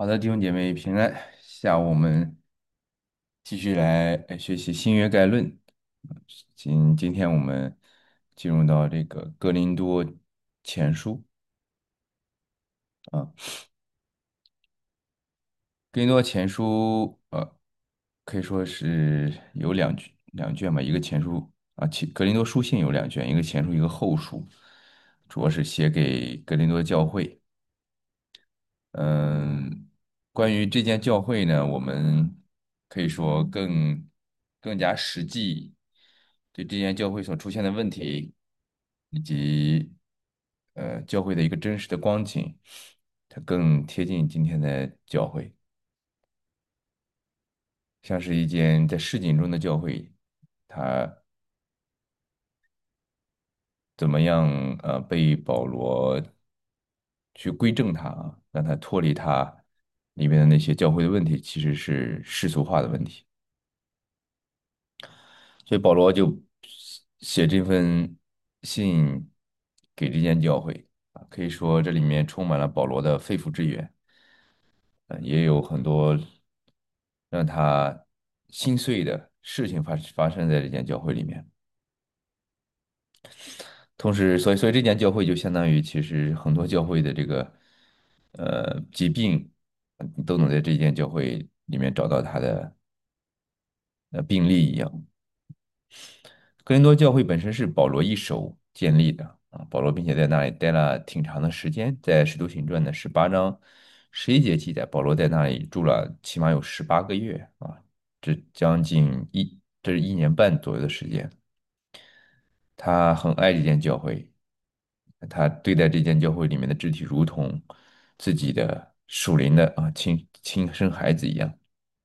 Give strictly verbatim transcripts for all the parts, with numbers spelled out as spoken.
好的，弟兄姐妹平安。下午我们继续来呃学习新约概论。今今天我们进入到这个哥林多前书啊，哥林多前书呃可以说是有两卷两卷吧，一个前书啊，其哥林多书信有两卷，一个前书，一个后书，主要是写给哥林多教会。嗯，关于这间教会呢，我们可以说更更加实际，对这间教会所出现的问题，以及呃教会的一个真实的光景，它更贴近今天的教会，像是一间在市井中的教会，它怎么样呃被保罗去归正它啊，让它脱离它里面的那些教会的问题，其实是世俗化的问题。所以保罗就写这份信给这间教会啊，可以说这里面充满了保罗的肺腑之言，呃也有很多让他心碎的事情发发生在这间教会里面。同时，所以所以这间教会就相当于其实很多教会的这个呃疾病，呃都能在这间教会里面找到他的呃病例一样。哥林多教会本身是保罗一手建立的啊，保罗并且在那里待了挺长的时间，在《使徒行传》的十八章十一节记载，保罗在那里住了起码有十八个月啊，这将近一，这是一年半左右的时间。他很爱这间教会，他对待这间教会里面的肢体如同自己的属灵的啊亲亲生孩子一样。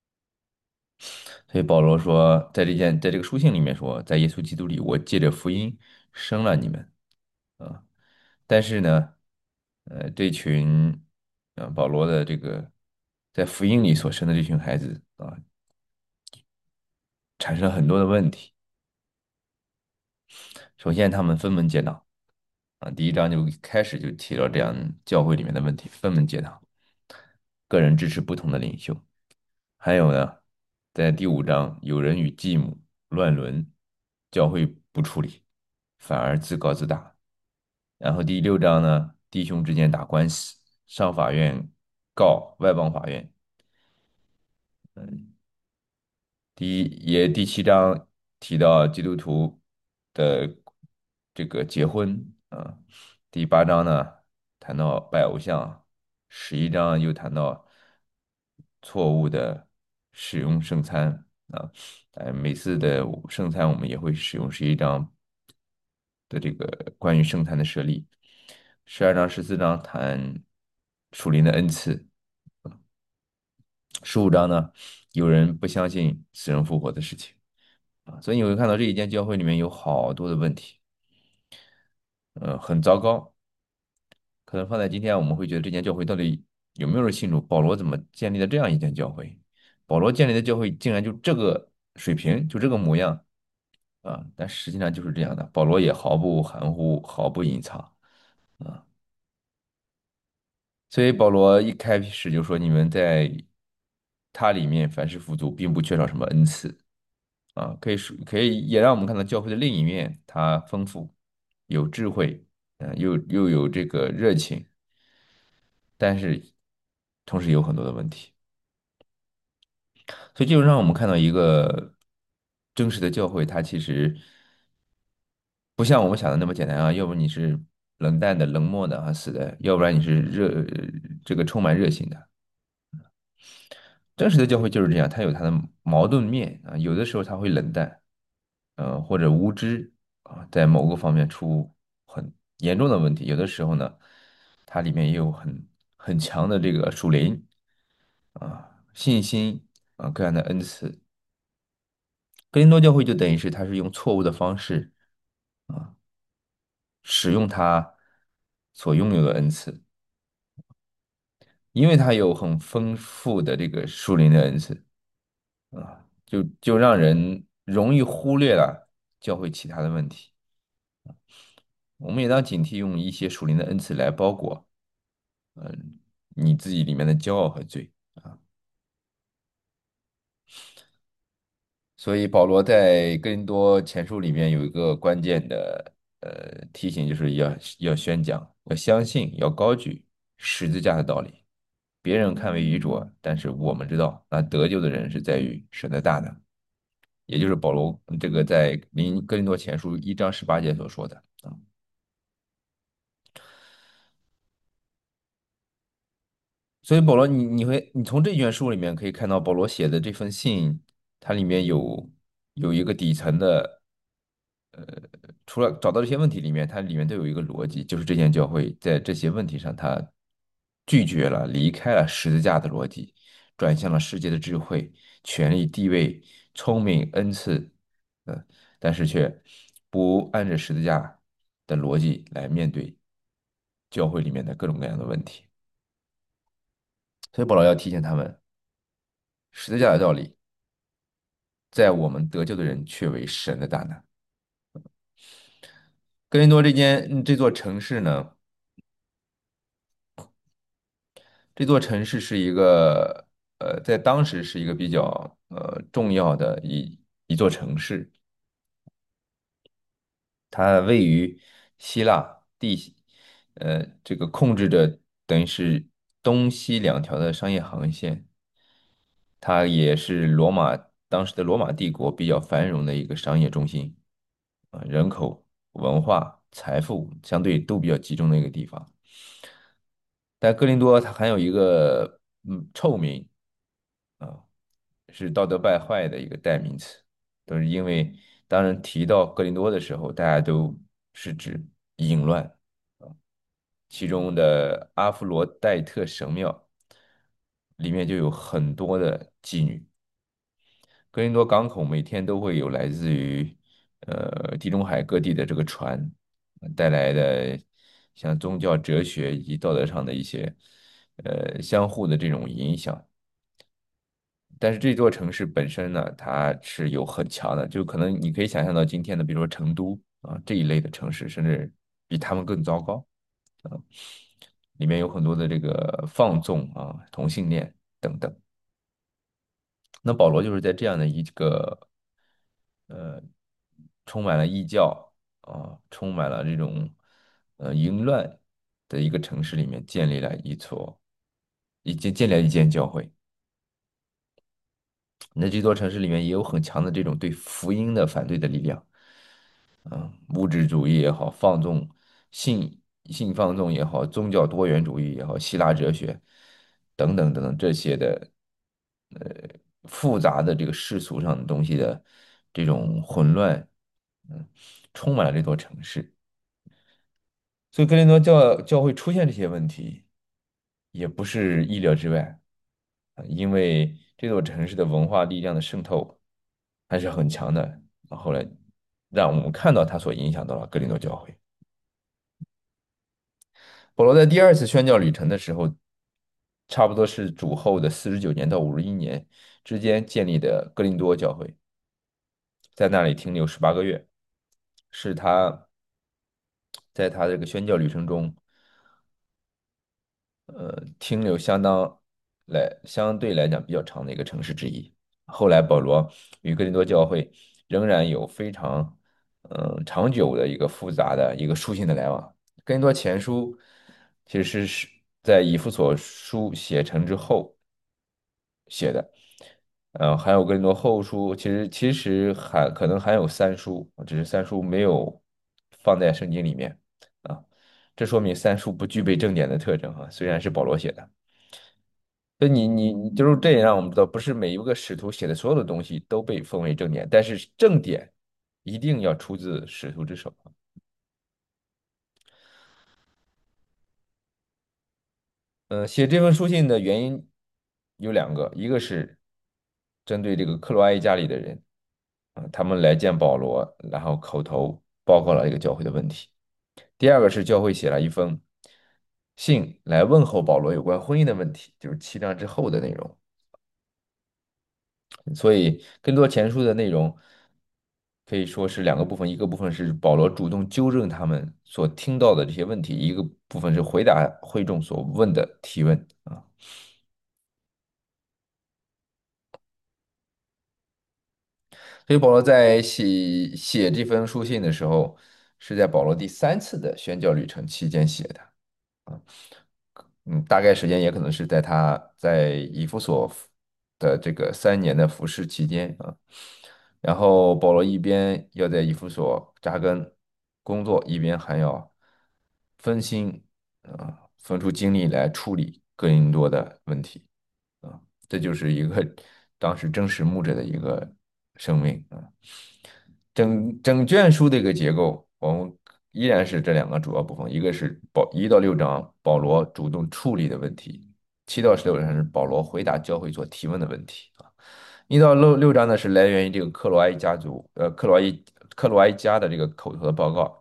所以保罗说，在这件在这个书信里面说，在耶稣基督里，我借着福音生了你们啊。但是呢，呃，这群呃保罗的这个在福音里所生的这群孩子啊，产生了很多的问题。首先，他们分门结党啊，第一章就开始就提到这样教会里面的问题，分门结党，个人支持不同的领袖。还有呢，在第五章，有人与继母乱伦，教会不处理，反而自高自大。然后第六章呢，弟兄之间打官司，上法院告外邦法院。第一也第七章提到基督徒的这个结婚啊，第八章呢谈到拜偶像，十一章又谈到错误的使用圣餐啊，呃，每次的圣餐我们也会使用十一章的这个关于圣餐的设立，十二章、十四章谈属灵的恩赐，十五章呢有人不相信死人复活的事情。啊，所以你会看到这一间教会里面有好多的问题，呃，很糟糕。可能放在今天，我们会觉得这间教会到底有没有人信主？保罗怎么建立的这样一间教会？保罗建立的教会竟然就这个水平，就这个模样啊！但实际上就是这样的，保罗也毫不含糊，毫不隐藏啊。所以保罗一开始就说：“你们在他里面凡事富足，并不缺少什么恩赐。”啊，可以说可以也让我们看到教会的另一面，它丰富，有智慧，嗯、又又有这个热情，但是同时有很多的问题，所以就让我们看到一个真实的教会，它其实不像我们想的那么简单啊，要不你是冷淡的、冷漠的啊，死的，要不然你是热这个充满热情的。真实的教会就是这样，它有它的矛盾面啊，有的时候它会冷淡，呃，或者无知啊，在某个方面出很严重的问题。有的时候呢，它里面也有很很强的这个属灵啊、信心啊各样的恩赐。哥林多教会就等于是它是用错误的方式啊使用它所拥有的恩赐，因为它有很丰富的这个属灵的恩赐啊，就就让人容易忽略了教会其他的问题。我们也当警惕用一些属灵的恩赐来包裹。 你自己里面的骄傲和罪啊。所以保罗在哥林多前书里面有一个关键的呃提醒，就是要要宣讲，要相信，要高举十字架的道理。别人看为愚拙，但是我们知道，那得救的人是在于神的大能，也就是保罗这个在林哥林多前书一章十八节所说的啊。所以保罗，你你会你从这卷书里面可以看到，保罗写的这封信，它里面有有一个底层的。除了找到这些问题里面，它里面都有一个逻辑，就是这间教会在这些问题上，它拒绝了、离开了十字架的逻辑，转向了世界的智慧、权力、地位、聪明、恩赐，呃，但是却不按着十字架的逻辑来面对教会里面的各种各样的问题。所以保罗要提醒他们，十字架的道理，在我们得救的人却为神的大能。哥林多这间这座城市呢？这座城市是一个呃，在当时是一个比较呃重要的一一座城市，它位于希腊地西呃这个控制着等于是东西两条的商业航线，它也是罗马当时的罗马帝国比较繁荣的一个商业中心啊，人口、文化、财富相对都比较集中的一个地方。但哥林多它还有一个嗯臭名啊，是道德败坏的一个代名词，都是因为当人提到哥林多的时候，大家都是指淫乱，其中的阿弗罗代特神庙里面就有很多的妓女。哥林多港口每天都会有来自于呃地中海各地的这个船带来的像宗教、哲学以及道德上的一些呃相互的这种影响。但是这座城市本身呢，它是有很强的，就可能你可以想象到今天的，比如说成都啊这一类的城市，甚至比他们更糟糕啊，里面有很多的这个放纵啊、同性恋等等。那保罗就是在这样的一个呃充满了异教啊，充满了这种呃淫乱的一个城市里面建立了一所，已经建立了一间教会。那这座城市里面也有很强的这种对福音的反对的力量，啊，物质主义也好，放纵性性放纵也好，宗教多元主义也好，希腊哲学等等等等这些的，呃，复杂的这个世俗上的东西的这种混乱，嗯，充满了这座城市。所以哥林多教教会出现这些问题，也不是意料之外，啊因为这座城市的文化力量的渗透还是很强的。后来让我们看到它所影响到了哥林多教会。保罗在第二次宣教旅程的时候，差不多是主后的四十九年到五十一年之间建立的哥林多教会，在那里停留十八个月，是他在他这个宣教旅程中呃，停留相当来相对来讲比较长的一个城市之一。后来保罗与哥林多教会仍然有非常嗯长久的一个复杂的一个书信的来往。哥林多前书其实是在以弗所书写成之后写的，嗯，还有哥林多后书，其实其实还可能还有三书，只是三书没有放在圣经里面啊。这说明三书不具备正典的特征啊，虽然是保罗写的。所以你你你就是这也让我们知道，不是每一个使徒写的所有的东西都被奉为正典，但是正典一定要出自使徒之手。呃，写这封书信的原因有两个，一个是针对这个克罗埃家里的人，啊、他们来见保罗，然后口头报告了这个教会的问题；第二个是教会写了一封信来问候保罗有关婚姻的问题，就是七章之后的内容。所以更多前书的内容。 可以说是两个部分，一个部分是保罗主动纠正他们所听到的这些问题，一个部分是回答会众所问的提问啊。所以保罗在写写这封书信的时候，是在保罗第三次的宣教旅程期间写的啊。嗯，大概时间也可能是在他在以弗所的这个三年的服侍期间啊。然后保罗一边要在以弗所扎根工作，一边还要分心啊，分出精力来处理更多的问题啊。这就是一个当时真实牧者的一个生命啊。整整卷书的一个结构，我们依然是这两个主要部分，一个是保一到六章保罗主动处理的问题，七到十六章是保罗回答教会所提问的问题啊。一到六六章呢是来源于这个克罗埃家族，呃，克罗埃克罗埃家的这个口头的报告，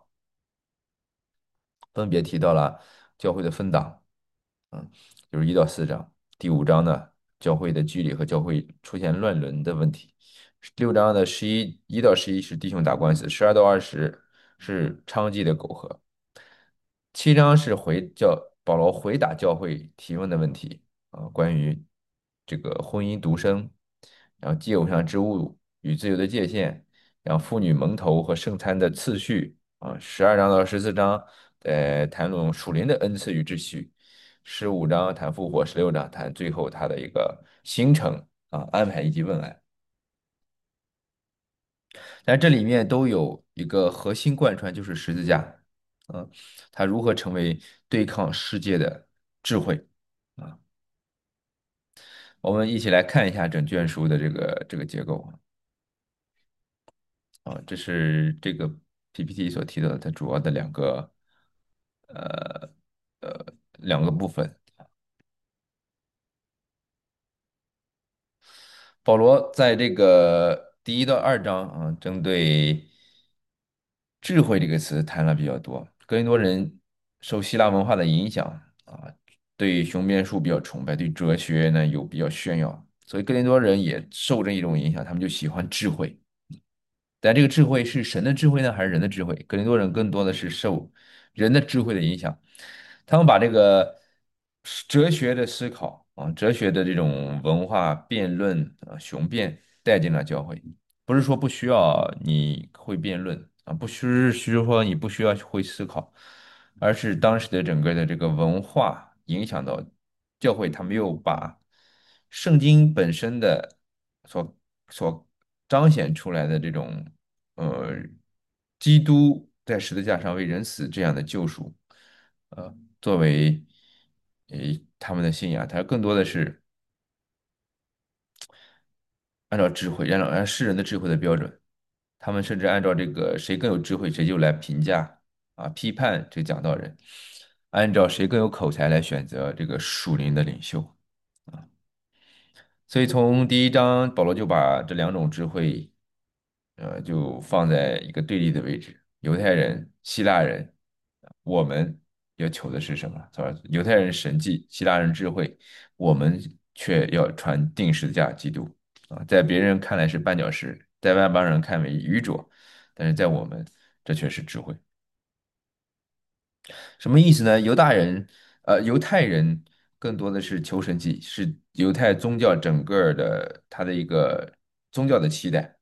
分别提到了教会的分党，嗯，就是一到四章。第五章呢，教会的距离和教会出现乱伦的问题。六章的十一一到十一是弟兄打官司，十二到二十是娼妓的苟合。七章是回教保罗回答教会提问的问题啊，关于这个婚姻独身，然后祭偶像之物与自由的界限，然后妇女蒙头和圣餐的次序啊。十二章到十四章呃谈论属灵的恩赐与秩序，十五章谈复活，十六章谈最后他的一个行程啊安排以及问案。但这里面都有一个核心贯穿，就是十字架，嗯，它如何成为对抗世界的智慧啊？我们一起来看一下整卷书的这个这个结构啊，这是这个 P P T 所提到的它主要的两个呃呃两个部分。保罗在这个第一到二章啊，针对智慧这个词谈了比较多。哥林多人受希腊文化的影响啊，对雄辩术比较崇拜，对哲学呢有比较炫耀，所以哥林多人也受这一种影响，他们就喜欢智慧。但这个智慧是神的智慧呢，还是人的智慧？哥林多人更多的是受人的智慧的影响，他们把这个哲学的思考啊，哲学的这种文化辩论啊，雄辩带进了教会。不是说不需要你会辩论啊，不是是说你不需要会思考，而是当时的整个的这个文化影响到教会，他没有把圣经本身的所所彰显出来的这种呃，基督在十字架上为人死这样的救赎，呃，作为呃他们的信仰，它更多的是按照智慧，按照按世人的智慧的标准，他们甚至按照这个谁更有智慧，谁就来评价啊，批判这个讲道人，按照谁更有口才来选择这个属灵的领袖。所以从第一章，保罗就把这两种智慧，呃，就放在一个对立的位置。犹太人、希腊人，我们要求的是什么？是吧？犹太人神迹，希腊人智慧，我们却要传定十字架基督啊，在别人看来是绊脚石，在外邦人看为愚拙，但是在我们这却是智慧。什么意思呢？犹大人，呃，犹太人更多的是求神迹，是犹太宗教整个儿的它的一个宗教的期待。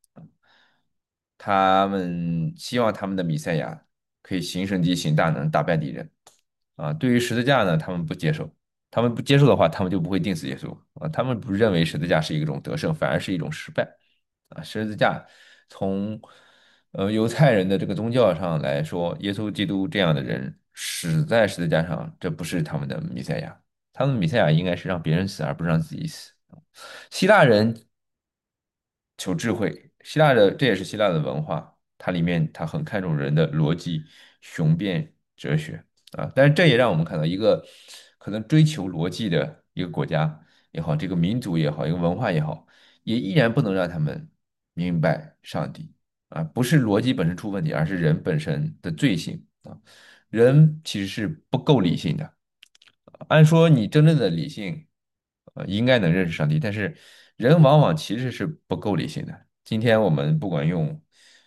他们希望他们的弥赛亚可以行神迹、行大能、打败敌人。啊，对于十字架呢，他们不接受。他们不接受的话，他们就不会钉死耶稣啊。他们不认为十字架是一种得胜，反而是一种失败啊。十字架从呃犹太人的这个宗教上来说，耶稣基督这样的人死在十字架上，这不是他们的弥赛亚。他们的弥赛亚应该是让别人死，而不是让自己死。希腊人求智慧，希腊的这也是希腊的文化，它里面它很看重人的逻辑、雄辩、哲学啊。但是这也让我们看到一个可能追求逻辑的一个国家也好，这个民族也好，一个文化也好，也依然不能让他们明白上帝啊。不是逻辑本身出问题，而是人本身的罪性啊。人其实是不够理性的。按说你真正的理性，呃，应该能认识上帝，但是人往往其实是不够理性的。今天我们不管用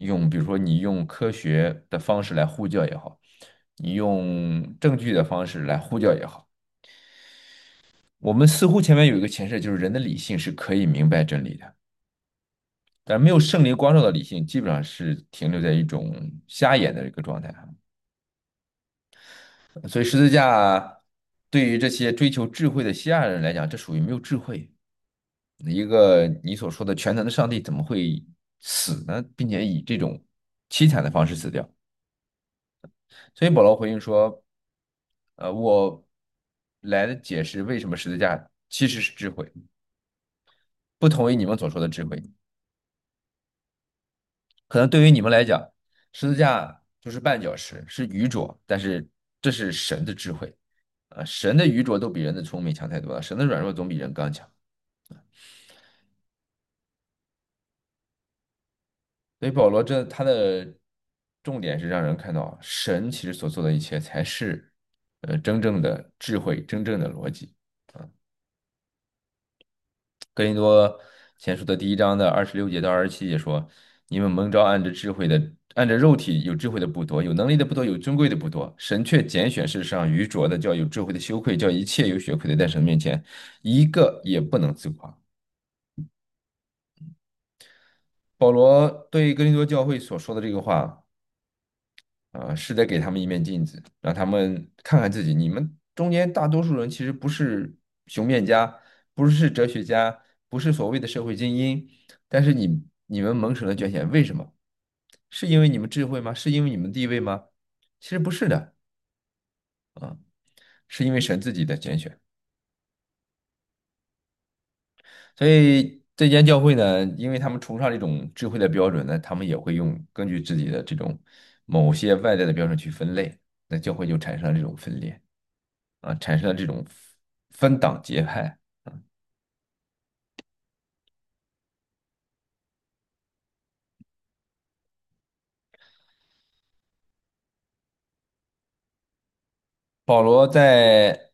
用比如说你用科学的方式来呼叫也好，你用证据的方式来呼叫也好，我们似乎前面有一个前设，就是人的理性是可以明白真理的，但是没有圣灵光照的理性，基本上是停留在一种瞎眼的一个状态啊。所以十字架对于这些追求智慧的希腊人来讲，这属于没有智慧。一个你所说的全能的上帝怎么会死呢？并且以这种凄惨的方式死掉？所以保罗回应说：“呃，我来解释为什么十字架其实是智慧，不同于你们所说的智慧。可能对于你们来讲，十字架就是绊脚石，是愚拙，但是这是神的智慧。啊，神的愚拙都比人的聪明强太多了，神的软弱总比人刚强。所以保罗这他的重点是让人看到，神其实所做的一切才是呃真正的智慧，真正的逻辑。啊，哥林多前书的第一章的二十六节到二十七节说：你们蒙召按着智慧的，按着肉体有智慧的不多，有能力的不多，有尊贵的不多。神却拣选世上愚拙的，叫有智慧的羞愧，叫一切有血亏的在神面前，一个也不能自夸。保罗对哥林多教会所说的这个话。啊，是得给他们一面镜子，让他们看看自己。你们中间大多数人其实不是雄辩家，不是哲学家，不是所谓的社会精英，但是你你们蒙神的拣选，为什么？是因为你们智慧吗？是因为你们地位吗？其实不是的啊，是因为神自己的拣选。所以这间教会呢，因为他们崇尚这种智慧的标准呢，他们也会用根据自己的这种某些外在的标准去分类，那教会就产生了这种分裂。啊，产生了这种分党结派。保罗在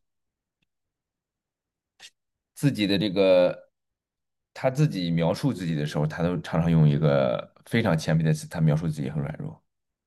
自己的这个他自己描述自己的时候，他都常常用一个非常谦卑的词，他描述自己很软弱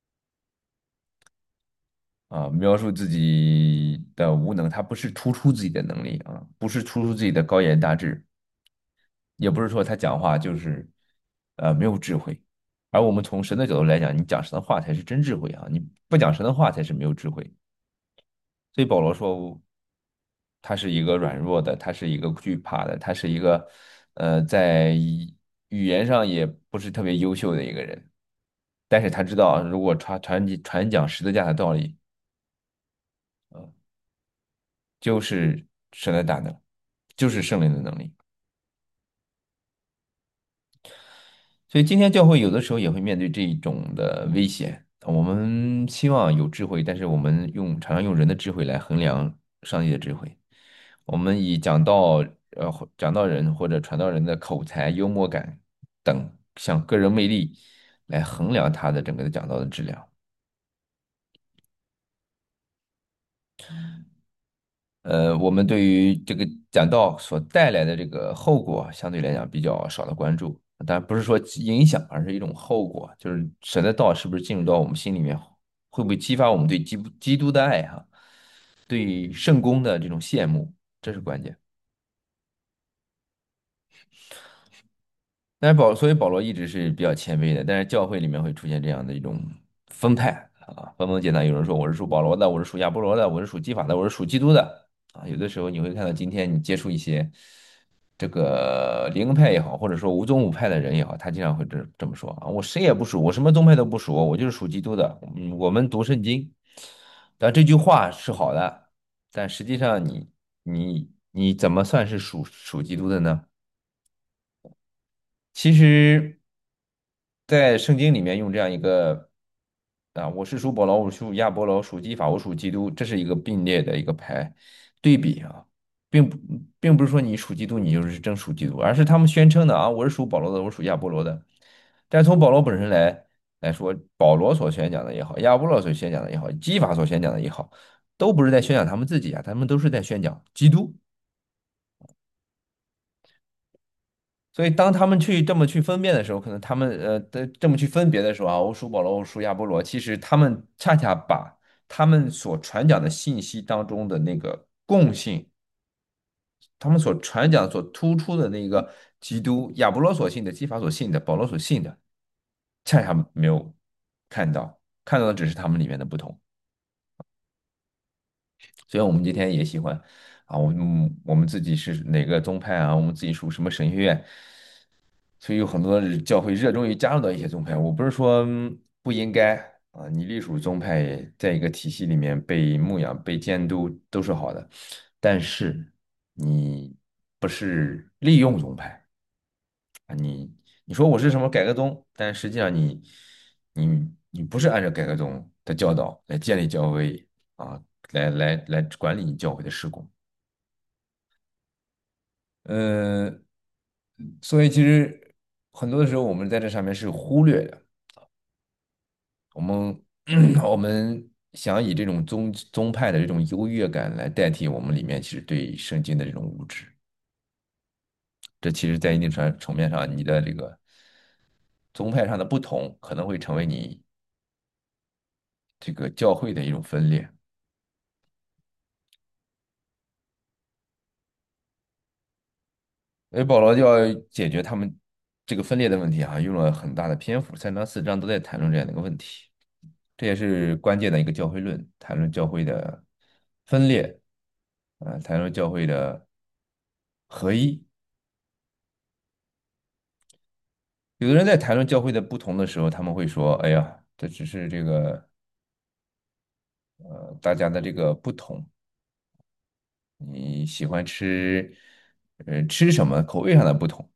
啊，描述自己的无能，他不是突出自己的能力啊，不是突出自己的高言大志，也不是说他讲话就是呃没有智慧，而我们从神的角度来讲，你讲神的话才是真智慧啊，你不讲神的话才是没有智慧。所以保罗说，他是一个软弱的，他是一个惧怕的，他是一个呃，在语语言上也不是特别优秀的一个人。但是他知道，如果传传传讲十字架的道理，呃，就是神的大能，就是圣灵的能力。所以今天教会有的时候也会面对这种的危险。我们希望有智慧，但是我们用常常用人的智慧来衡量上帝的智慧。我们以讲道呃讲道人或者传道人的口才、幽默感等像个人魅力来衡量他的整个的讲道的质量。呃，我们对于这个讲道所带来的这个后果，相对来讲比较少的关注。当然不是说影响，而是一种后果，就是神的道是不是进入到我们心里面，会不会激发我们对基督基督的爱哈，对圣公的这种羡慕，这是关键。但是保，所以保罗一直是比较谦卑的，但是教会里面会出现这样的一种分派啊，分崩结党。有人说我是属保罗的，我是属亚波罗的，我是属基法的，我是属基督的啊。有的时候你会看到，今天你接触一些这个灵派也好，或者说无宗五派的人也好，他经常会这这么说啊，我谁也不属，我什么宗派都不属，我就是属基督的。嗯，我们读圣经，但这句话是好的，但实际上你你你怎么算是属属基督的呢？其实，在圣经里面用这样一个啊，我是属保罗，我属亚波罗，属基法，我属基督，这是一个并列的一个排对比啊，并不并不是说你属基督，你就是真属基督，而是他们宣称的啊，我是属保罗的，我属亚波罗的。但是从保罗本身来来说，保罗所宣讲的也好，亚波罗所宣讲的也好，基法所宣讲的也好，都不是在宣讲他们自己啊，他们都是在宣讲基督。 所以当他们去这么去分辨的时候，可能他们呃的这么去分别的时候啊，欧属保罗、欧属亚波罗，其实他们恰恰把他们所传讲的信息当中的那个共性，他们所传讲、所突出的那个基督，亚波罗所信的、基法所信的、保罗所信的，恰恰没有看到，看到的只是他们里面的不同。虽然我们今天也喜欢啊，我们我们自己是哪个宗派啊，我们自己属什么神学院，所以有很多人教会热衷于加入到一些宗派。我不是说嗯不应该啊，你隶属宗派，在一个体系里面被牧养、被监督都是好的，但是你不是利用宗派啊，你你说我是什么改革宗，但实际上你你你不是按照改革宗的教导来建立教会啊，来来来管理你教会的事工。嗯，所以其实很多的时候我们在这上面是忽略的。我们我们想以这种宗宗派的这种优越感来代替我们里面其实对圣经的这种无知。这其实在一定程层面上，你的这个宗派上的不同，可能会成为你这个教会的一种分裂。所以保罗就要解决他们这个分裂的问题啊，用了很大的篇幅，三章四章都在谈论这样的一个问题。这也是关键的一个教会论，谈论教会的分裂，啊，谈论教会的合一。有的人在谈论教会的不同的时候，他们会说：“哎呀，这只是这个呃大家的这个不同，你喜欢吃呃吃什么口味上的不同。”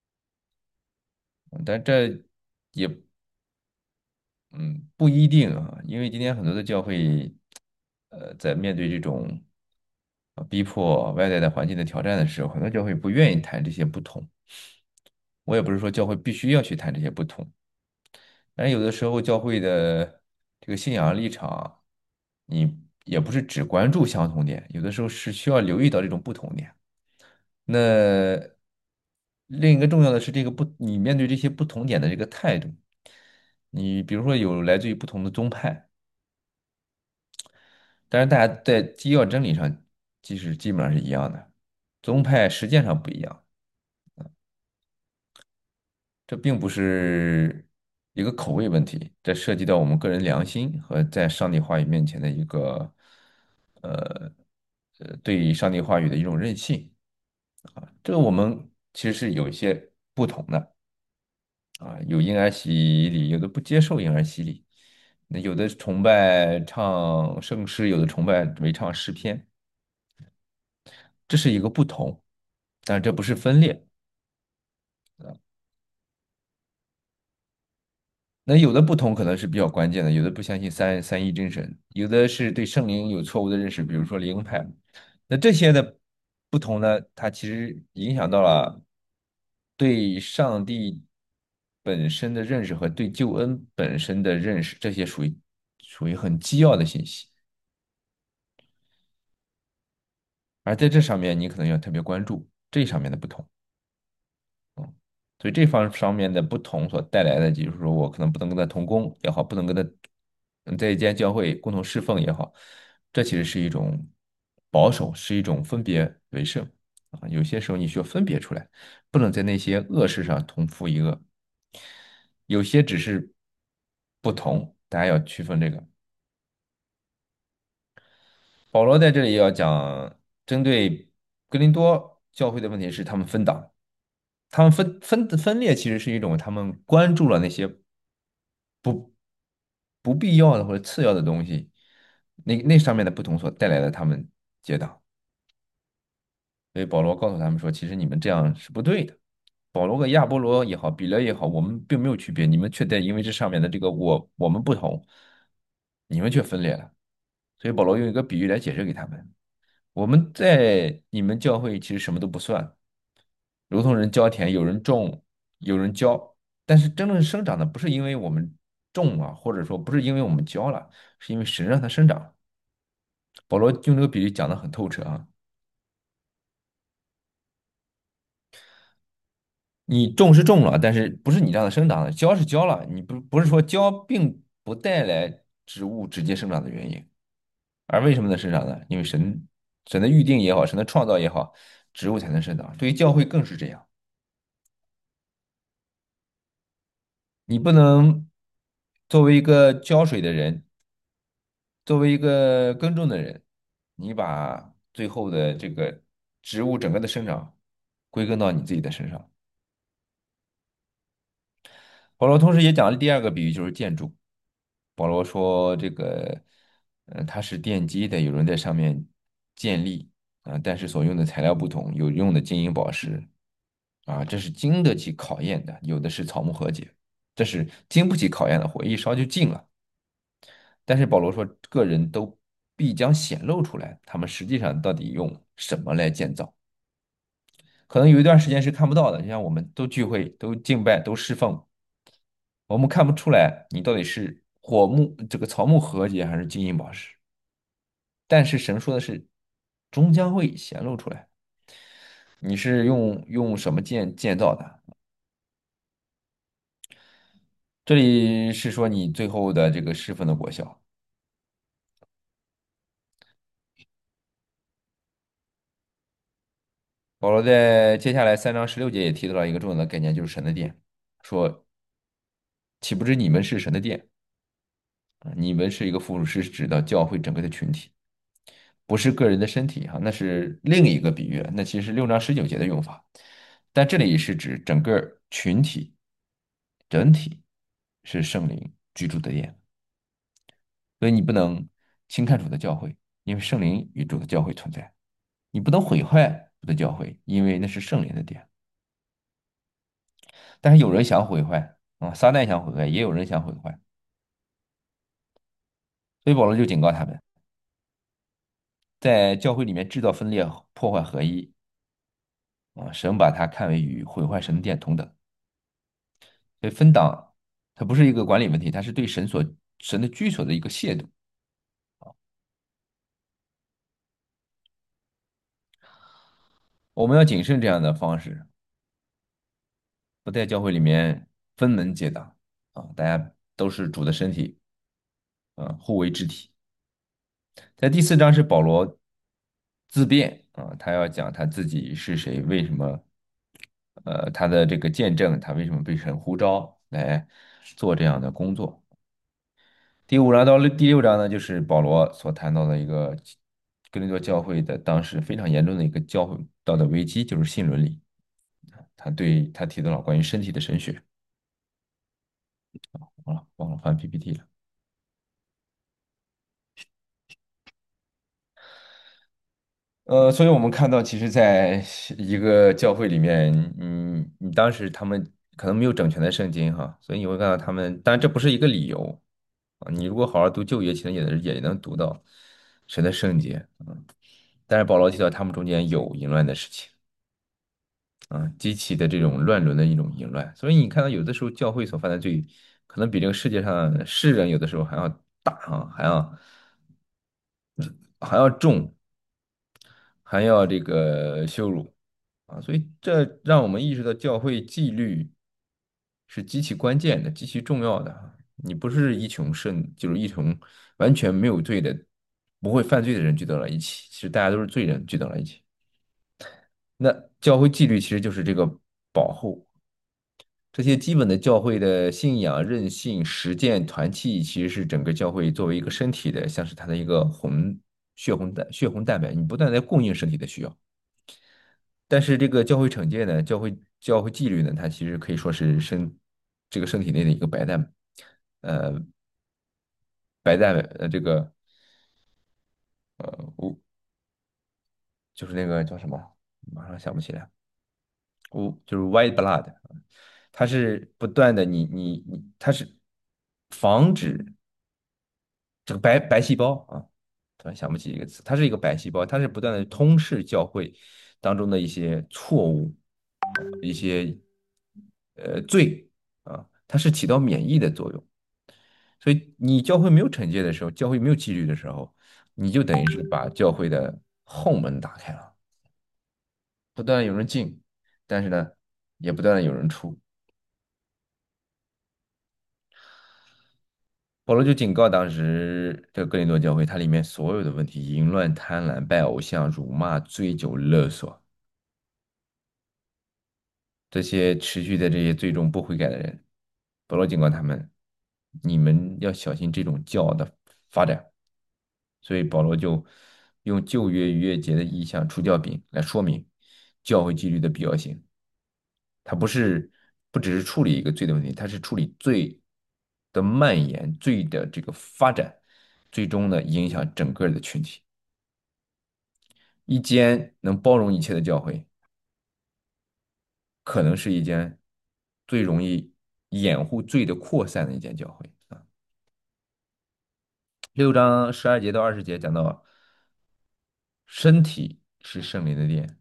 但这也嗯不一定啊，因为今天很多的教会呃在面对这种呃逼迫外在的环境的挑战的时候，很多教会不愿意谈这些不同。我也不是说教会必须要去谈这些不同，但是有的时候教会的这个信仰立场，你也不是只关注相同点，有的时候是需要留意到这种不同点。那另一个重要的是这个不，你面对这些不同点的这个态度。你比如说有来自于不同的宗派，但是大家在基要真理上其实基本上是一样的，宗派实践上不一样。这并不是一个口味问题，这涉及到我们个人良心和在上帝话语面前的一个呃呃对上帝话语的一种任性啊，这个我们其实是有一些不同的啊，有婴儿洗礼，有的不接受婴儿洗礼，那有的崇拜唱圣诗，有的崇拜没唱诗篇，这是一个不同，但这不是分裂。那有的不同可能是比较关键的，有的不相信三三一真神，有的是对圣灵有错误的认识，比如说灵派。那这些的不同呢，它其实影响到了对上帝本身的认识和对救恩本身的认识，这些属于属于很基要的信息。而在这上面，你可能要特别关注这上面的不同。嗯，所以这方上面的不同所带来的，就是说我可能不能跟他同工也好，不能跟他嗯在一间教会共同侍奉也好，这其实是一种保守，是一种分别为圣啊。有些时候你需要分别出来，不能在那些恶事上同负一恶。有些只是不同，大家要区分这个。保罗在这里要讲针对哥林多教会的问题是他们分党。他们分分分裂其实是一种他们关注了那些不不必要的或者次要的东西，那那上面的不同所带来的他们结党。所以保罗告诉他们说，其实你们这样是不对的。保罗和亚波罗也好，比勒也好，我们并没有区别，你们却在因为这上面的这个我我们不同，你们却分裂了。所以保罗用一个比喻来解释给他们：我们在你们教会其实什么都不算，如同人浇田，有人种，有人浇，但是真正生长的不是因为我们种了，或者说不是因为我们浇了，是因为神让它生长。保罗用这个比喻讲的很透彻啊。 你种是种了，但是不是你让它生长的，浇是浇了，你不不是说浇并不带来植物直接生长的原因，而为什么能生长呢？因为神神的预定也好，神的创造也好，植物才能生长。对于教会更是这样，你不能作为一个浇水的人，作为一个耕种的人，你把最后的这个植物整个的生长归根到你自己的身上。保罗同时也讲了第二个比喻，就是建筑。保罗说，这个，呃，它是奠基的，有人在上面建立啊，但是所用的材料不同，有用的金银宝石啊，这是经得起考验的，有的是草木合解，这是经不起考验的火，一烧就尽了。但是保罗说，个人都必将显露出来，他们实际上到底用什么来建造？可能有一段时间是看不到的，就像我们都聚会、都敬拜、都侍奉，我们看不出来你到底是火木这个草木合结还是金银宝石。但是神说的是，终将会显露出来，你是用用什么建建造的？这里是说你最后的这个侍奉的果效。保罗在接下来三章十六节也提到了一个重要的概念，就是神的殿，说岂不知你们是神的殿啊？你们是一个附属，是指的教会整个的群体，不是个人的身体哈，那是另一个比喻了，那其实是六章十九节的用法，但这里是指整个群体，整体是圣灵居住的殿，所以你不能轻看主的教会，因为圣灵与主的教会存在；你不能毁坏主的教会，因为那是圣灵的殿。但是有人想毁坏啊，撒旦想毁坏，也有人想毁坏，所以保罗就警告他们，在教会里面制造分裂、破坏合一啊，神把它看为与毁坏神的殿同等。所以分党，它不是一个管理问题，它是对神所神的居所的一个亵渎。我们要谨慎这样的方式，不在教会里面分门结党啊，大家都是主的身体啊，互为肢体。在第四章是保罗自辩啊，他要讲他自己是谁，为什么，呃，他的这个见证，他为什么被神呼召来做这样的工作。第五章到六第六章呢，就是保罗所谈到的一个哥林多教会的当时非常严重的一个教会道德危机，就是性伦理。他对他提到了关于身体的神学。好了，忘了翻 P P T 了。呃，所以我们看到，其实在一个教会里面，嗯，你当时他们可能没有整全的圣经哈，所以你会看到他们，当然这不是一个理由啊。你如果好好读旧约，其实也能也能读到神的圣洁，嗯。但是保罗提到他们中间有淫乱的事情。啊，激起的这种乱伦的一种淫乱，所以你看到有的时候教会所犯的罪，可能比这个世界上世人有的时候还要大啊，还要还要重，还要这个羞辱啊，所以这让我们意识到教会纪律是极其关键的、极其重要的啊。你不是一群圣，就是一群完全没有罪的、不会犯罪的人聚到了一起，其实大家都是罪人聚到了一起。那教会纪律其实就是这个保护。这些基本的教会的信仰、韧性、实践、团契，其实是整个教会作为一个身体的，像是它的一个红血红蛋血红蛋白，你不断在供应身体的需要。但是这个教会惩戒呢，教会教会纪律呢，它其实可以说是身这个身体内的一个白蛋，呃，白蛋呃这个呃，我就是那个叫什么，马上想不起来，我就是 white blood，它是不断的你你你，它是防止。这个白白细胞啊，突然想不起一个词，它是一个白细胞，它是不断的通视教会当中的一些错误，一些呃罪啊，它是起到免疫的作用。所以你教会没有惩戒的时候，教会没有纪律的时候，你就等于是把教会的后门打开了，不断有人进，但是呢。 也不断的有人出。保罗就警告当时这个哥林多教会，它里面所有的问题，淫乱、贪婪、拜偶像、辱骂、醉酒、勒索，这些持续在这些最终不悔改的人，保罗警告他们，你们要小心这种教的发展。所以保罗就用旧约逾越节的意象出教饼来说明教会纪律的必要性。它不是不只是处理一个罪的问题，它是处理罪的蔓延、罪的这个发展，最终呢影响整个的群体。一间能包容一切的教会，可能是一间最容易掩护罪的扩散的一间教会啊。六章十二节到二十节讲到，身体是圣灵的殿，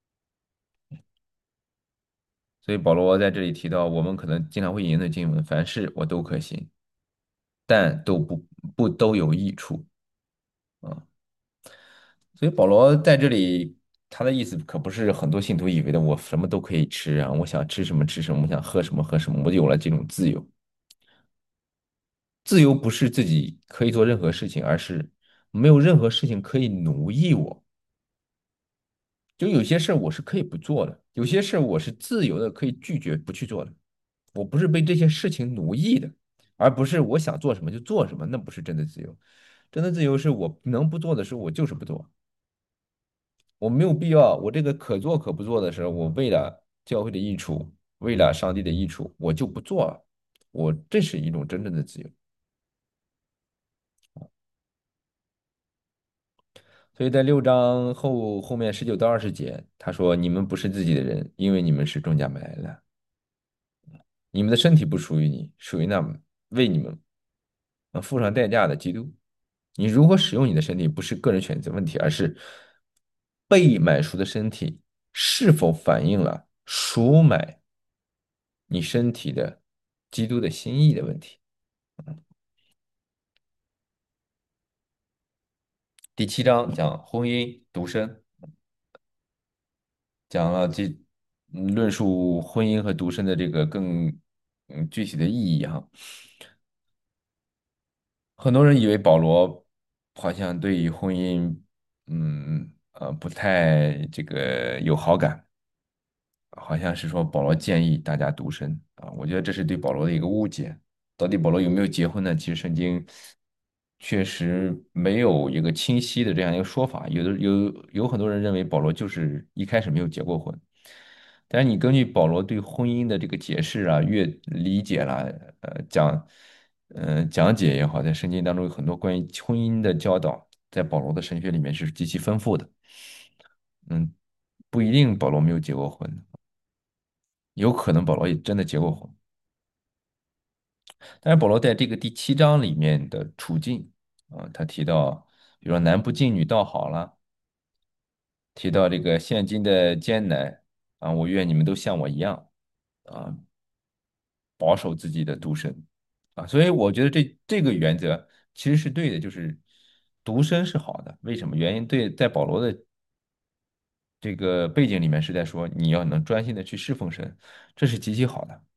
所以保罗在这里提到，我们可能经常会引用的经文，凡事我都可行，但都不不都有益处啊。所以保罗在这里，他的意思可不是很多信徒以为的，我什么都可以吃啊，我想吃什么吃什么，我想喝什么喝什么，我就有了这种自由。自由不是自己可以做任何事情，而是没有任何事情可以奴役我。就有些事儿我是可以不做的，有些事儿我是自由的，可以拒绝不去做的。我不是被这些事情奴役的，而不是我想做什么就做什么，那不是真的自由。真的自由是我能不做的事，我就是不做。我没有必要，我这个可做可不做的时候，我为了教会的益处，为了上帝的益处，我就不做了。我这是一种真正的自由。所以在六章后后面十九到二十节，他说：“你们不是自己的人，因为你们是重价买来的。你们的身体不属于你，属于那为你们呃付上代价的基督。你如何使用你的身体，不是个人选择问题，而是被买赎的身体是否反映了赎买你身体的基督的心意的问题。”第七章讲婚姻独身，讲了这嗯论述婚姻和独身的这个更嗯具体的意义哈。很多人以为保罗好像对于婚姻嗯呃不太这个有好感，好像是说保罗建议大家独身啊，我觉得这是对保罗的一个误解。到底保罗有没有结婚呢？其实圣经确实没有一个清晰的这样一个说法。有的有有很多人认为保罗就是一开始没有结过婚，但是你根据保罗对婚姻的这个解释啊、阅理解啦、呃讲呃讲解也好，在圣经当中有很多关于婚姻的教导，在保罗的神学里面是极其丰富的。嗯，不一定保罗没有结过婚，有可能保罗也真的结过婚。但是保罗在这个第七章里面的处境啊，他提到，比如说男不敬女倒好了，提到这个现今的艰难啊，我愿你们都像我一样啊，保守自己的独身啊，所以我觉得这这个原则其实是对的，就是独身是好的。为什么？原因对，在保罗的这个背景里面是在说你要能专心的去侍奉神，这是极其好的。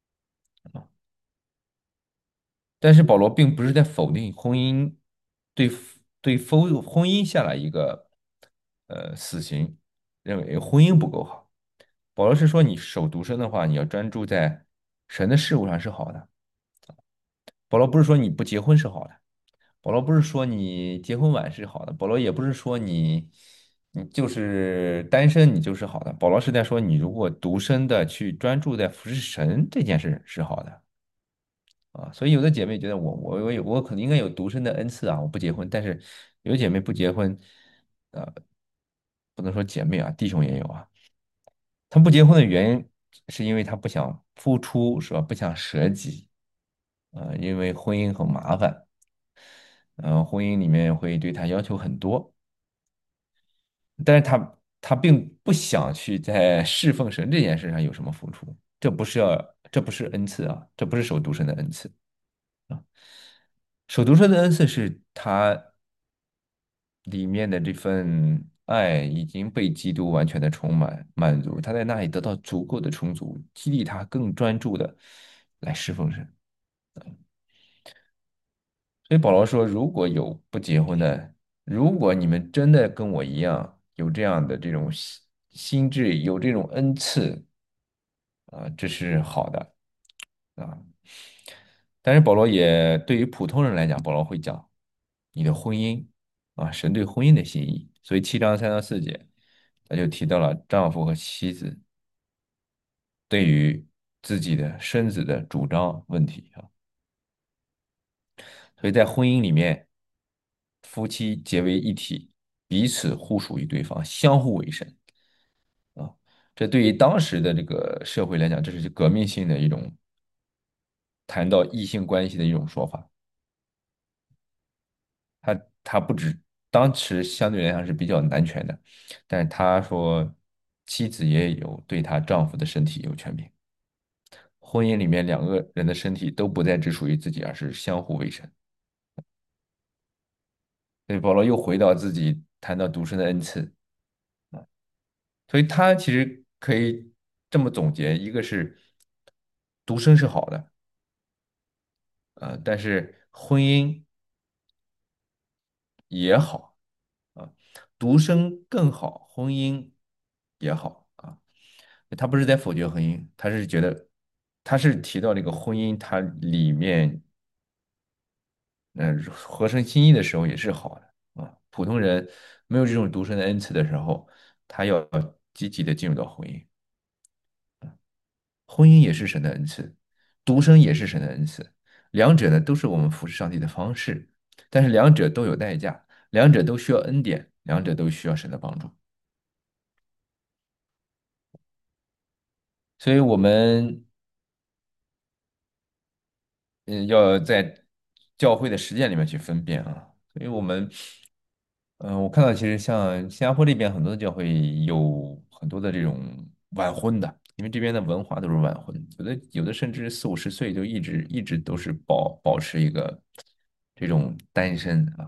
但是保罗并不是在否定婚姻，对对否婚姻下了一个呃死刑，认为婚姻不够好。保罗是说你守独身的话，你要专注在神的事物上是好的。保罗不是说你不结婚是好的，保罗不是说你结婚晚是好的，保罗也不是说你你就是单身你就是好的。保罗是在说你如果独身的去专注在服侍神这件事是好的。啊，所以有的姐妹觉得我我我有我可能应该有独身的恩赐啊，我不结婚，但是有姐妹不结婚，呃，不能说姐妹啊，弟兄也有啊，他不结婚的原因是因为他不想付出，是吧？不想舍己，啊，因为婚姻很麻烦，嗯、婚姻里面会对他要求很多，但是他他并不想去在侍奉神这件事上有什么付出，这不是要，这不是恩赐啊，这不是守独身的恩赐。啊。守独身的恩赐是他里面的这份爱已经被基督完全的充满满足，他在那里得到足够的充足，激励他更专注的来侍奉神。所以保罗说，如果有不结婚的，如果你们真的跟我一样有这样的这种心心智，有这种恩赐啊，这是好的啊。但是保罗也对于普通人来讲，保罗会讲你的婚姻啊，神对婚姻的心意。所以七章三到四节，他就提到了丈夫和妻子对于自己的身子的主张问题啊。所以在婚姻里面，夫妻结为一体，彼此互属于对方，相互为神啊。这对于当时的这个社会来讲，这是革命性的一种谈到异性关系的一种说法。他他不止当时相对来讲是比较男权的，但是他说妻子也有对她丈夫的身体有权柄。婚姻里面两个人的身体都不再只属于自己，而是相互为神。所以保罗又回到自己谈到独身的恩赐，所以他其实可以这么总结：一个是独身是好的，呃，但是婚姻也好啊，独身更好，婚姻也好啊。他不是在否决婚姻，他是觉得他是提到这个婚姻，它里面嗯、呃合成心意的时候也是好的啊。普通人没有这种独身的恩赐的时候，他要积极的进入到婚姻。婚姻也是神的恩赐，独生也是神的恩赐，两者呢都是我们服侍上帝的方式，但是两者都有代价，两者都需要恩典，两者都需要神的帮助。所以，我们嗯要在教会的实践里面去分辨啊。所以我们嗯，我看到其实像新加坡这边很多的教会有很多的这种晚婚的，因为这边的文化都是晚婚，有的有的甚至四五十岁就一直一直都是保保持一个这种单身啊。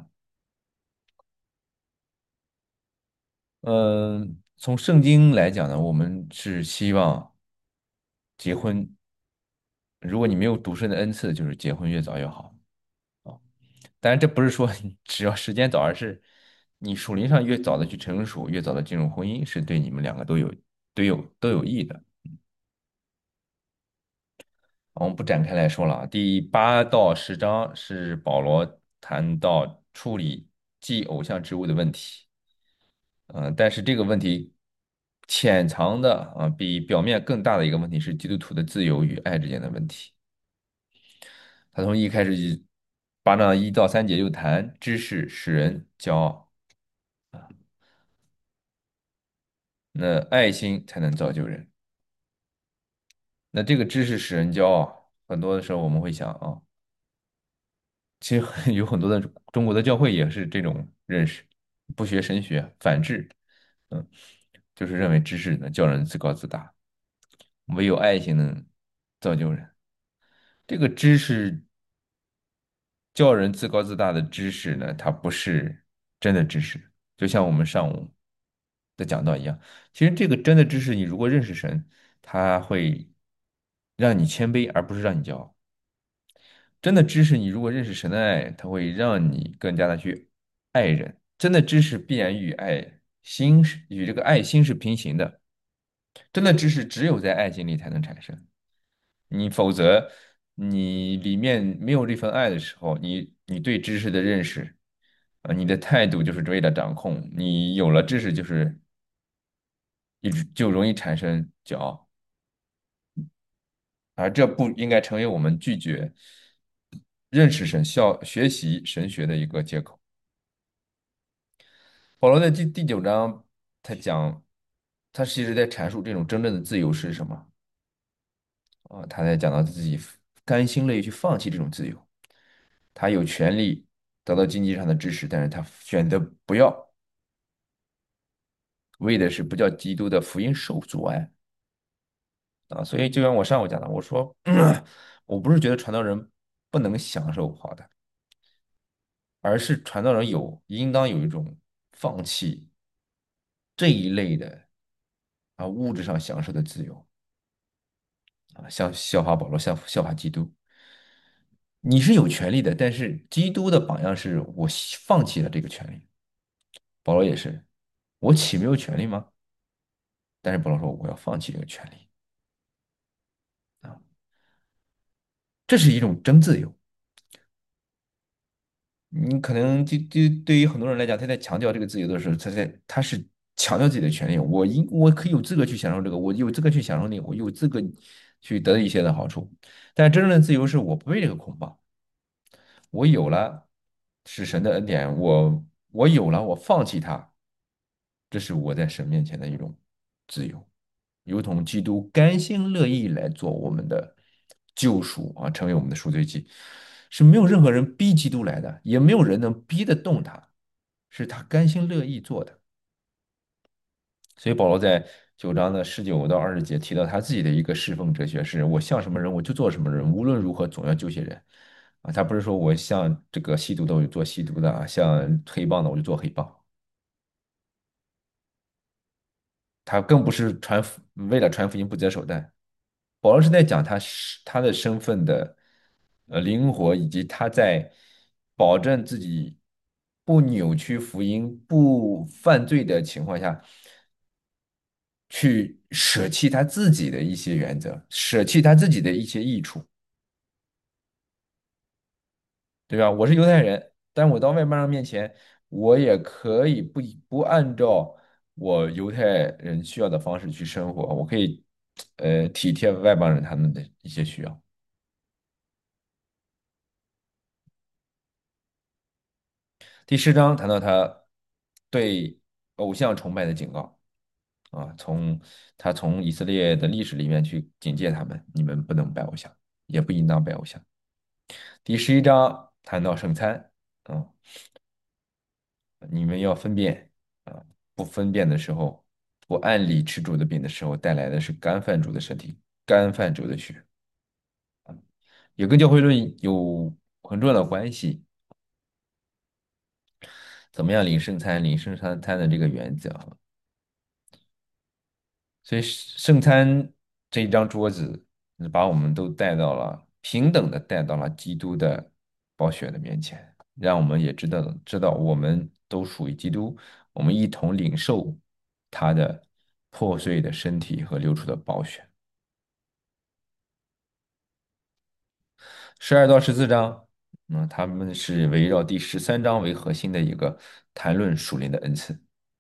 嗯，从圣经来讲呢，我们是希望结婚，如果你没有独身的恩赐，就是结婚越早越好啊。当然，这不是说你只要时间早，而是你属灵上越早的去成熟，越早的进入婚姻，是对你们两个都有都有都有益的。我们不展开来说了啊。第八到十章是保罗谈到处理祭偶像之物的问题，嗯、但是这个问题潜藏的啊，比表面更大的一个问题是基督徒的自由与爱之间的问题。他从一开始八章一到三节就谈知识使人骄傲，那爱心才能造就人。那这个知识使人骄傲，很多的时候我们会想啊，其实有很多的中国的教会也是这种认识，不学神学，反智，嗯，就是认为知识呢叫人自高自大，唯有爱心能造就人。这个知识叫人自高自大的知识呢，它不是真的知识，就像我们上午的讲到一样，其实这个真的知识，你如果认识神，他会让你谦卑，而不是让你骄傲。真的知识，你如果认识神的爱，它会让你更加的去爱人。真的知识必然与爱心是与这个爱心是平行的。真的知识只有在爱心里才能产生，你否则你里面没有这份爱的时候，你你对知识的认识啊，你的态度就是为了掌控。你有了知识，就是一直就容易产生骄傲，而这不应该成为我们拒绝认识神、效学习神学的一个借口。保罗在第第九章，他讲，他其实在阐述这种真正的自由是什么啊？他在讲到自己甘心乐意去放弃这种自由，他有权利得到经济上的支持，但是他选择不要，为的是不叫基督的福音受阻碍啊。所以就像我上午讲的，我说我不是觉得传道人不能享受好的，而是传道人有应当有一种放弃。 这一类的啊物质上享受的自由啊，像效法保罗，像效法基督，你是有权利的，但是基督的榜样是我放弃了这个权利。保罗也是，我岂没有权利吗？但是保罗说我要放弃这个权利啊，这是一种真自由。你可能就就对于很多人来讲，他在强调这个自由的时候，他在他是强调自己的权利。我应我可以有资格去享受这个，我有资格去享受那个，我有资格去得一些的好处。但真正的自由是我不被这个捆绑，我有了是神的恩典，我我有了，我放弃它，这是我在神面前的一种自由，如同基督甘心乐意来做我们的救赎啊，成为我们的赎罪祭，是没有任何人逼基督来的，也没有人能逼得动他，是他甘心乐意做的。所以保罗在九章的十九到二十节提到他自己的一个侍奉哲学是：我像什么人我就做什么人，无论如何总要救些人。啊，他不是说我像这个吸毒的我就做吸毒的啊，像黑帮的我就做黑帮，他更不是传福为了传福音不择手段。保罗是在讲他是他的身份的呃灵活，以及他在保证自己不扭曲福音、不犯罪的情况下，去舍弃他自己的一些原则，舍弃他自己的一些益处，对吧？我是犹太人，但我到外邦人面前，我也可以不不按照我犹太人需要的方式去生活，我可以呃体贴外邦人他们的一些需要。第十章谈到他对偶像崇拜的警告啊，从他从以色列的历史里面去警戒他们，你们不能拜偶像，也不应当拜偶像。第十一章谈到圣餐啊，你们要分辨啊，不分辨的时候，不按理吃主的饼的时候，带来的是干犯主的身体，干犯主的血，也跟教会论有很重要的关系。怎么样领圣餐？领圣餐餐的这个原则啊，所以圣餐这一张桌子，把我们都带到了平等的带到了基督的宝血的面前，让我们也知道知道我们都属于基督，我们一同领受他的破碎的身体和流出的宝血。十二到十四章，嗯，他们是围绕第十三章为核心的一个谈论属灵的恩赐。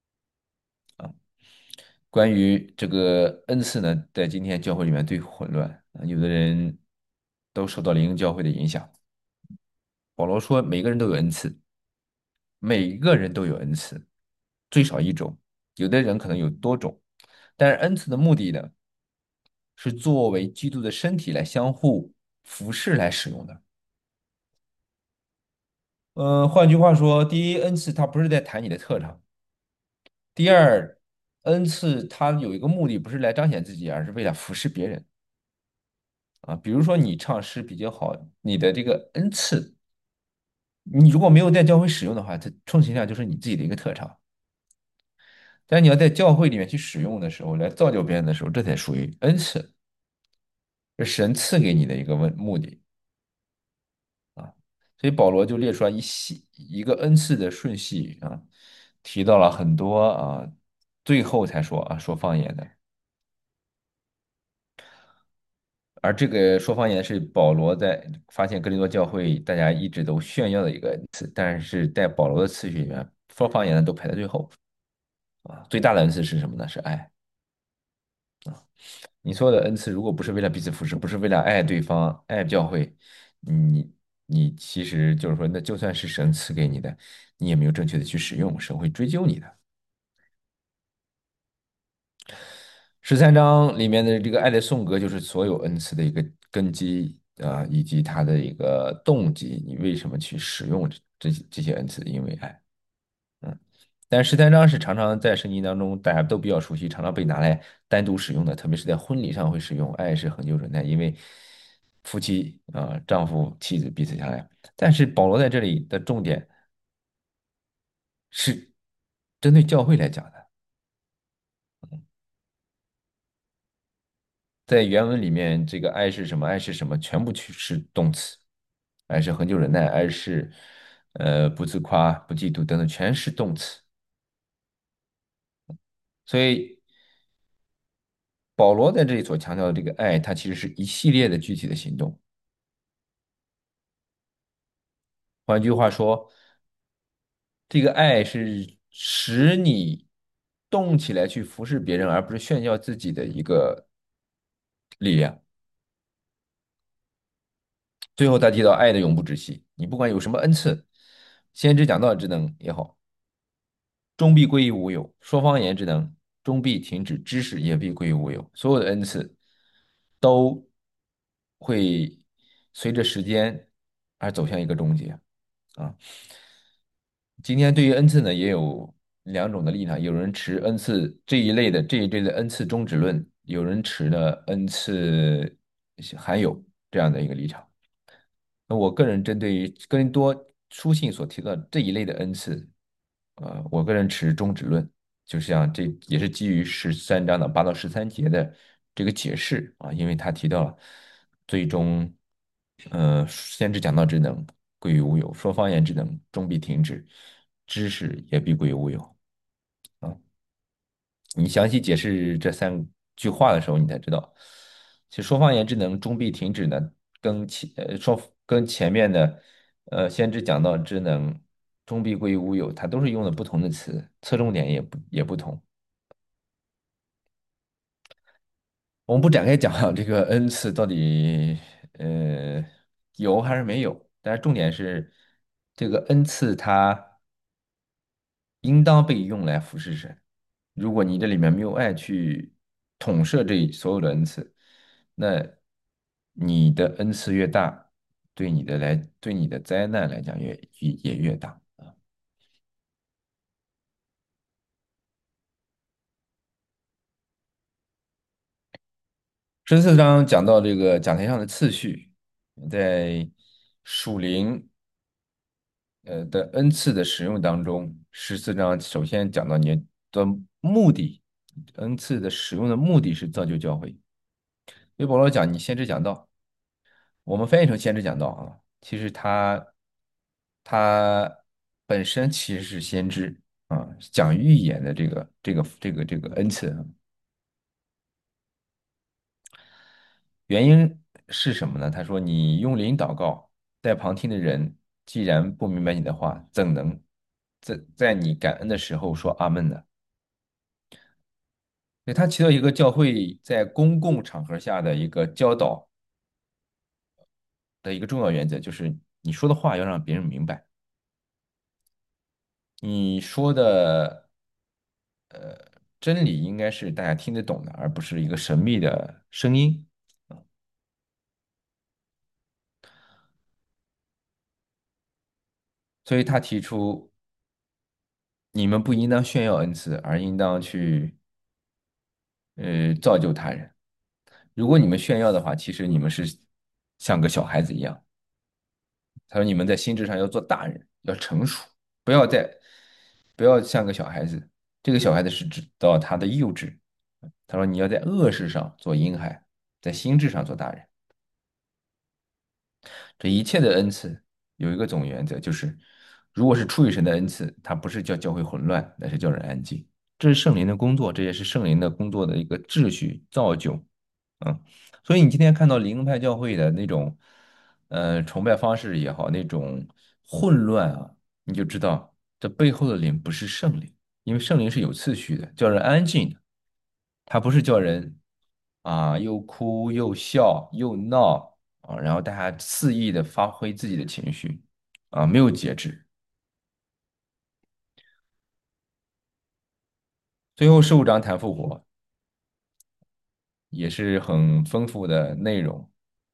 关于这个恩赐呢，在今天教会里面最混乱啊，有的人都受到灵恩教会的影响。保罗说，每个人都有恩赐，每个人都有恩赐，最少一种，有的人可能有多种，但是恩赐的目的呢，是作为基督的身体来相互服侍来使用的。嗯，换句话说，第一，恩赐它不是在谈你的特长；第二，恩赐它有一个目的，不是来彰显自己，而是为了服侍别人。啊，比如说你唱诗比较好，你的这个恩赐，你如果没有在教会使用的话，它充其量就是你自己的一个特长。但是你要在教会里面去使用的时候，来造就别人的时候，这才属于恩赐，是神赐给你的一个问目的啊。所以保罗就列出来一系一个恩赐的顺序啊，提到了很多啊，最后才说啊说方言的。而这个说方言是保罗在发现哥林多教会大家一直都炫耀的一个恩赐，但是在保罗的次序里面，说方言的都排在最后啊。最大的恩赐是什么呢？是爱。你所有的恩赐，如果不是为了彼此服侍，不是为了爱对方、爱教会，你你其实就是说，那就算是神赐给你的，你也没有正确的去使用，神会追究你的。十三章里面的这个爱的颂歌，就是所有恩赐的一个根基啊，以及它的一个动机，你为什么去使用这这些这些恩赐？因为爱。嗯，但十三章是常常在圣经当中大家都比较熟悉，常常被拿来单独使用的，特别是在婚礼上会使用。爱是恒久忍耐，因为夫妻啊，丈夫妻子彼此相爱。但是保罗在这里的重点是针对教会来讲的。 在原文里面，这个爱是什么？爱是什么？全部去是动词，爱是恒久忍耐，爱是呃不自夸、不嫉妒等等，全是动词。所以保罗在这里所强调的这个爱，它其实是一系列的具体的行动。换句话说，这个爱是使你动起来去服侍别人，而不是炫耀自己的一个力量。最后他提到爱的永不止息，你不管有什么恩赐，先知讲道之能也好，终必归于无有；说方言之能，终必停止；知识也必归于无有。所有的恩赐都会随着时间而走向一个终结啊。今天对于恩赐呢，也有两种的立场，有人持恩赐这一类的这一类的恩赐终止论，有人持呢恩赐含有这样的一个立场。那我个人针对于哥林多书信所提到的这一类的恩赐，呃，我个人持终止论，就像这也是基于十三章的八到十三节的这个解释啊，因为他提到了最终，呃，先知讲道之能归于无有，说方言之能终必停止，知识也必归于无有啊。你详细解释这三句话的时候，你才知道，其实说方言之能终必停止呢，跟前呃说跟前面的呃先知讲到之能终必归于无有，它都是用的不同的词，侧重点也不也不同。我们不展开讲这个恩赐到底呃有还是没有，但是重点是这个恩赐它应当被用来服侍神。如果你这里面没有爱去统摄这所有的恩赐，那你的恩赐越大，对你的来对你的灾难来讲越也也越大。十四章讲到这个讲台上的次序，在属灵呃的恩赐的使用当中，十四章首先讲到你的目的，恩赐的使用的目的是造就教会。所以保罗讲你先知讲道，我们翻译成先知讲道啊，其实他他本身其实是先知啊，讲预言的这个这个这个这个恩赐啊，原因是什么呢？他说你用灵祷告，在旁听的人既然不明白你的话，怎能在在你感恩的时候说阿门呢？所以他提到一个教会在公共场合下的一个教导的一个重要原则，就是你说的话要让别人明白。你说的呃真理应该是大家听得懂的，而不是一个神秘的声音。所以他提出，你们不应当炫耀恩赐，而应当去呃造就他人。如果你们炫耀的话，其实你们是像个小孩子一样。他说你们在心智上要做大人，要成熟，不要再不要像个小孩子。这个小孩子是指到他的幼稚。他说你要在恶事上做婴孩，在心智上做大人。这一切的恩赐有一个总原则，就是如果是出于神的恩赐，它不是叫教会混乱，乃是叫人安静。这是圣灵的工作，这也是圣灵的工作的一个秩序造就。嗯，所以你今天看到灵派教会的那种呃崇拜方式也好，那种混乱啊，你就知道这背后的灵不是圣灵，因为圣灵是有次序的，叫人安静的。他不是叫人啊又哭又笑又闹啊，然后大家肆意的发挥自己的情绪啊，没有节制。最后十五章谈复活，也是很丰富的内容，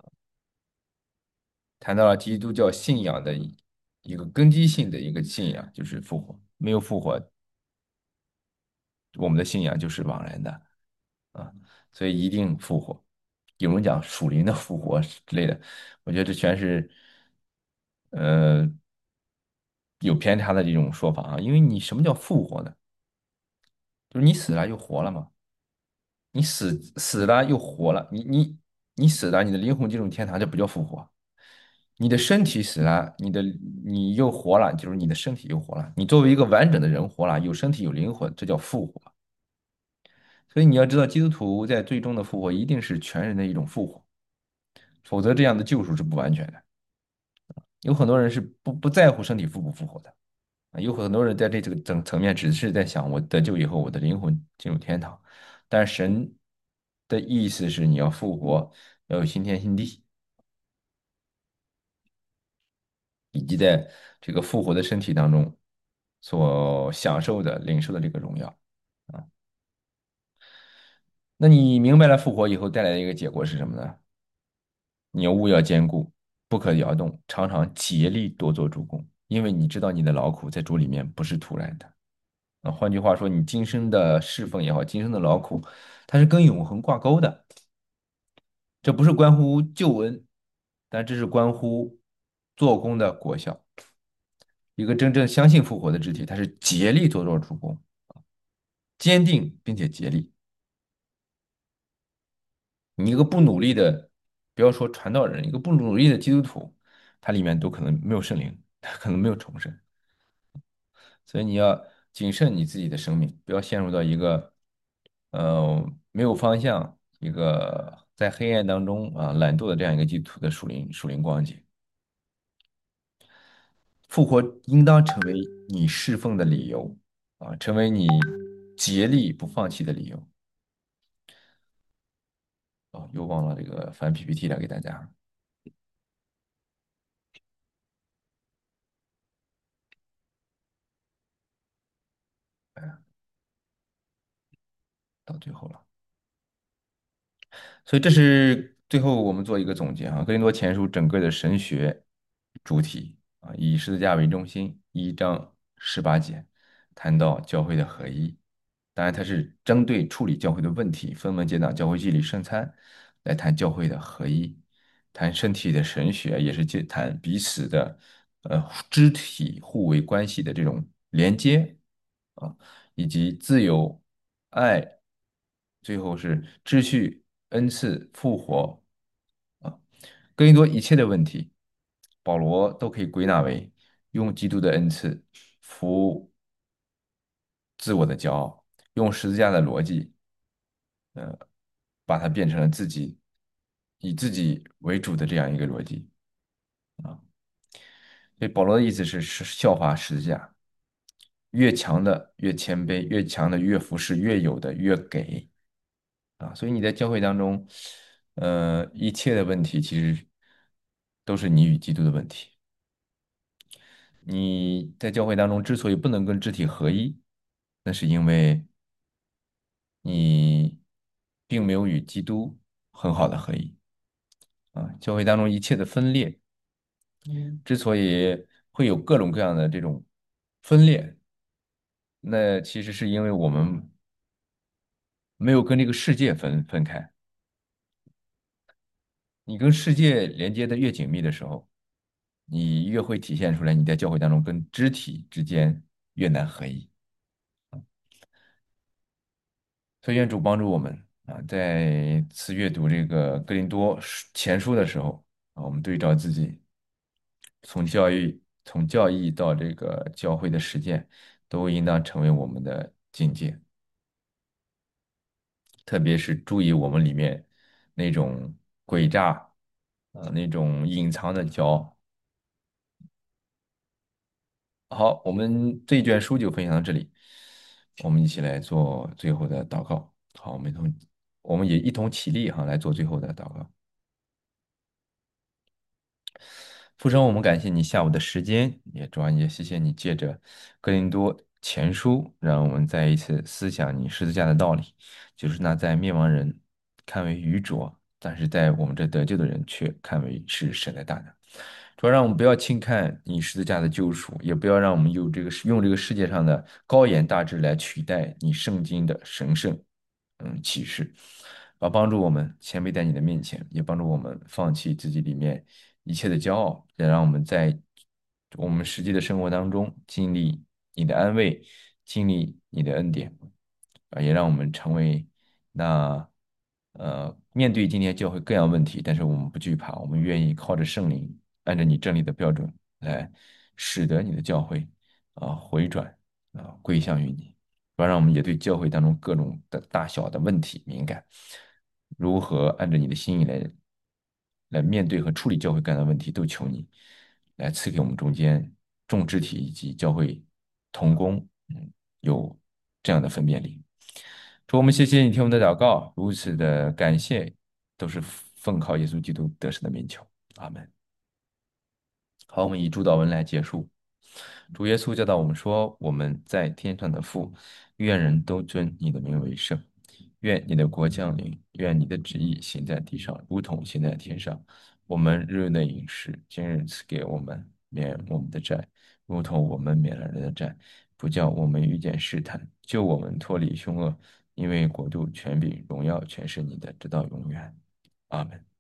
谈到了基督教信仰的一一个根基性的一个信仰，就是复活。没有复活，我们的信仰就是枉然的啊，所以一定复活。有人讲属灵的复活之类的，我觉得这全是呃有偏差的这种说法啊。因为你什么叫复活呢？就是你死了又活了嘛。 你死死了又活了，你你你死了，你的灵魂进入天堂，这不叫复活。你的身体死了，你的你又活了，就是你的身体又活了。你作为一个完整的人活了，有身体有灵魂，这叫复活。所以你要知道，基督徒在最终的复活一定是全人的一种复活，否则这样的救赎是不完全的。有很多人是不不在乎身体复不复活的，啊，有很多人在这这个层层面只是在想，我得救以后，我的灵魂进入天堂，但神的意思是你要复活，要有新天新地，以及在这个复活的身体当中所享受的、领受的这个荣耀啊。那你明白了复活以后带来的一个结果是什么呢？你要务要坚固，不可摇动，常常竭力多做主公，因为你知道你的劳苦在主里面不是徒然的。啊，换句话说，你今生的侍奉也好，今生的劳苦，它是跟永恒挂钩的。这不是关乎救恩，但这是关乎做工的果效。一个真正相信复活的肢体，它是竭力做做主公，坚定并且竭力。你一个不努力的，不要说传道人，一个不努力的基督徒，他里面都可能没有圣灵，他可能没有重生。所以你要谨慎你自己的生命，不要陷入到一个呃没有方向、一个在黑暗当中啊懒惰的这样一个基督徒的属灵属灵光景。复活应当成为你侍奉的理由啊，成为你竭力不放弃的理由。哦，又忘了这个翻 P P T 了，给大家。哎，到最后了。所以这是最后我们做一个总结啊，哥林多前书整个的神学主体啊，以十字架为中心，一章十八节谈到教会的合一。当然，它是针对处理教会的问题，分门结党、教会纪律、圣餐来谈教会的合一，谈身体的神学，也是借谈彼此的呃肢体互为关系的这种连接啊，以及自由、爱，最后是秩序、恩赐、复活啊，更多一切的问题，保罗都可以归纳为用基督的恩赐服自我的骄傲，用十字架的逻辑，呃，把它变成了自己以自己为主的这样一个逻辑啊。所以保罗的意思是是效法十字架，越强的越谦卑，越强的越服侍，越有的越给啊。所以你在教会当中，呃，一切的问题其实都是你与基督的问题。你在教会当中之所以不能跟肢体合一，那是因为你并没有与基督很好的合一啊。教会当中一切的分裂，之所以会有各种各样的这种分裂，那其实是因为我们没有跟这个世界分分开。你跟世界连接的越紧密的时候，你越会体现出来你在教会当中跟肢体之间越难合一。所以愿主帮助我们啊，在次阅读这个哥林多书前书的时候啊，我们对照自己从教育从教义到这个教会的实践，都应当成为我们的境界。特别是注意我们里面那种诡诈啊，那种隐藏的骄傲。好，我们这一卷书就分享到这里，我们一起来做最后的祷告。好，我们一同，我们也一同起立哈，来做最后的祷告。父神，我们感谢你下午的时间，也主要也谢谢你借着哥林多前书，让我们再一次思想你十字架的道理，就是那在灭亡人看为愚拙，但是在我们这得救的人却看为是神的大能。主要让我们不要轻看你十字架的救赎，也不要让我们用这个用这个世界上的高言大志来取代你圣经的神圣，嗯，启示。啊，帮助我们谦卑在你的面前，也帮助我们放弃自己里面一切的骄傲，也让我们在我们实际的生活当中经历你的安慰，经历你的恩典，啊，也让我们成为那呃，面对今天教会各样问题，但是我们不惧怕，我们愿意靠着圣灵，按照你真理的标准来，使得你的教会啊、回转啊、归向于你。不然，让我们也对教会当中各种的大小的问题敏感，如何按照你的心意来来面对和处理教会各样的问题，都求你来赐给我们中间众肢体以及教会同工，嗯，有这样的分辨力。主，我们谢谢你听我们的祷告，如此的感谢，都是奉靠耶稣基督得胜的名求。阿门。好，我们以祝祷文来结束。主耶稣教导我们说：“我们在天上的父，愿人都尊你的名为圣。愿你的国降临，愿你的旨意行在地上，如同行在天上。我们日内饮食，今日赐给我们，免我们的债，如同我们免了人的债，不叫我们遇见试探，救我们脱离凶恶。因为国度、权柄、荣耀，全是你的，直到永远。阿门。”